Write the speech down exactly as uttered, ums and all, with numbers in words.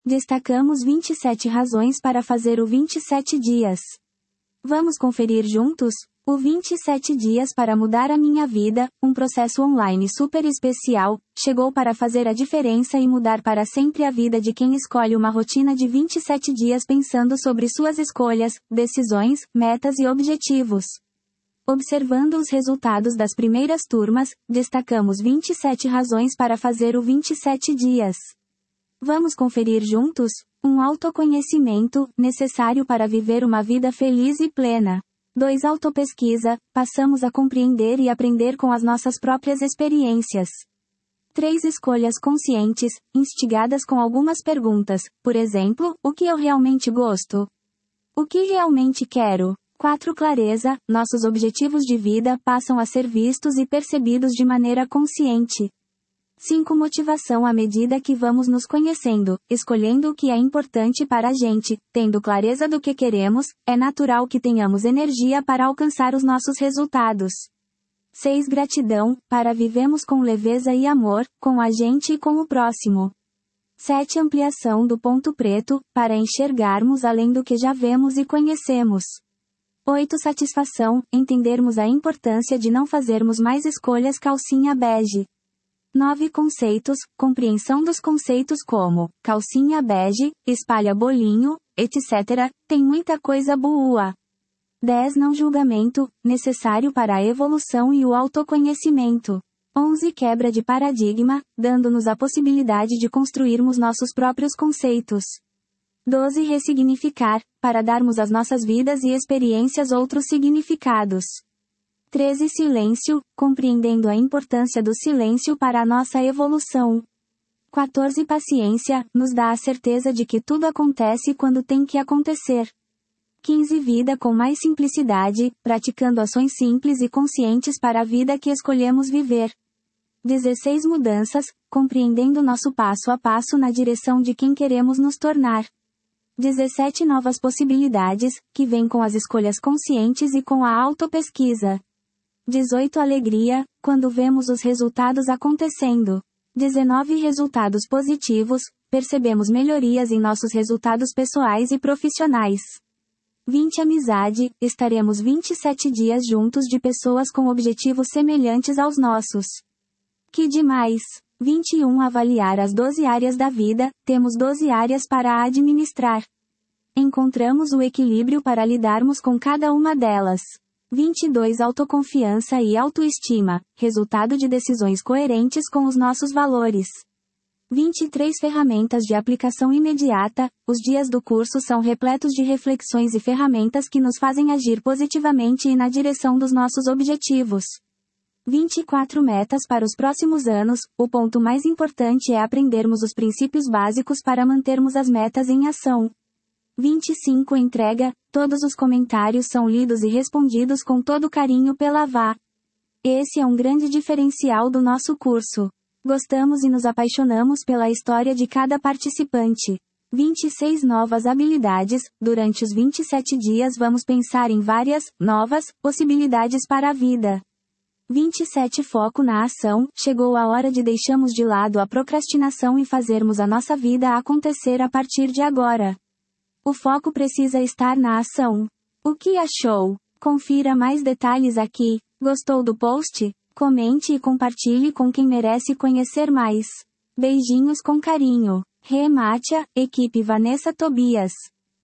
Destacamos vinte e sete razões para fazer o vinte e sete dias. Vamos conferir juntos? O vinte e sete dias para mudar a minha vida, um processo online super especial, chegou para fazer a diferença e mudar para sempre a vida de quem escolhe uma rotina de vinte e sete dias pensando sobre suas escolhas, decisões, metas e objetivos. Observando os resultados das primeiras turmas, destacamos vinte e sete razões para fazer o vinte e sete dias. Vamos conferir juntos? Um autoconhecimento, necessário para viver uma vida feliz e plena. dois Autopesquisa, passamos a compreender e aprender com as nossas próprias experiências. três Escolhas conscientes, instigadas com algumas perguntas, por exemplo, o que eu realmente gosto? O que realmente quero? quatro Clareza, nossos objetivos de vida passam a ser vistos e percebidos de maneira consciente. cinco Motivação à medida que vamos nos conhecendo, escolhendo o que é importante para a gente, tendo clareza do que queremos, é natural que tenhamos energia para alcançar os nossos resultados. seis Gratidão, para vivemos com leveza e amor, com a gente e com o próximo. sete Ampliação do ponto preto, para enxergarmos além do que já vemos e conhecemos. oito Satisfação, entendermos a importância de não fazermos mais escolhas calcinha bege. nove Conceitos, compreensão dos conceitos como, calcinha bege, espalha bolinho, etcétera, tem muita coisa boa. dez Não julgamento, necessário para a evolução e o autoconhecimento. onze Quebra de paradigma, dando-nos a possibilidade de construirmos nossos próprios conceitos. doze Ressignificar, para darmos às nossas vidas e experiências outros significados. treze Silêncio, compreendendo a importância do silêncio para a nossa evolução. quatorze Paciência, nos dá a certeza de que tudo acontece quando tem que acontecer. quinze Vida com mais simplicidade, praticando ações simples e conscientes para a vida que escolhemos viver. dezesseis Mudanças, compreendendo nosso passo a passo na direção de quem queremos nos tornar. dezessete Novas possibilidades, que vêm com as escolhas conscientes e com a autopesquisa. dezoito Alegria, quando vemos os resultados acontecendo. dezenove Resultados positivos, percebemos melhorias em nossos resultados pessoais e profissionais. vinte Amizade, estaremos vinte e sete dias juntos de pessoas com objetivos semelhantes aos nossos. Que demais! vinte e um Avaliar as doze áreas da vida, temos doze áreas para administrar. Encontramos o equilíbrio para lidarmos com cada uma delas. vinte e dois Autoconfiança e autoestima, resultado de decisões coerentes com os nossos valores. vinte e três Ferramentas de aplicação imediata, os dias do curso são repletos de reflexões e ferramentas que nos fazem agir positivamente e na direção dos nossos objetivos. vinte e quatro Metas para os próximos anos, o ponto mais importante é aprendermos os princípios básicos para mantermos as metas em ação. vinte e cinco Entrega, todos os comentários são lidos e respondidos com todo carinho pela V A. Esse é um grande diferencial do nosso curso. Gostamos e nos apaixonamos pela história de cada participante. vinte e seis Novas habilidades, durante os vinte e sete dias vamos pensar em várias, novas, possibilidades para a vida. vinte e sete Foco na ação, chegou a hora de deixarmos de lado a procrastinação e fazermos a nossa vida acontecer a partir de agora. O foco precisa estar na ação. O que achou? Confira mais detalhes aqui. Gostou do post? Comente e compartilhe com quem merece conhecer mais. Beijinhos com carinho. Rematia, equipe Vanessa Tobias.